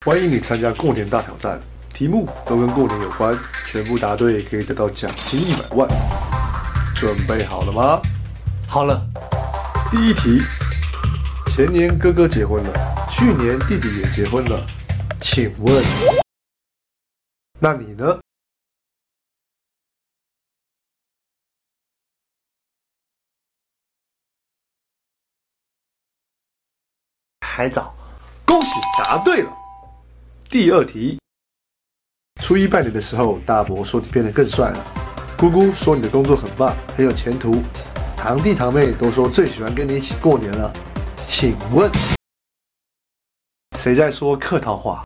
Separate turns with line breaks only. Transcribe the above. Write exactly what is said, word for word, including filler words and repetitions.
欢迎你参加过年大挑战，题目都跟过年有关，全部答对可以得到奖金一百万。准备好了吗？
好了。
第一题，前年哥哥结婚了，去年弟弟也结婚了，请问，那你呢？还早，恭喜答对了。第二题，初一拜年的时候，大伯说你变得更帅了，姑姑说你的工作很棒，很有前途，堂弟堂妹都说最喜欢跟你一起过年了，请问谁在说客套话？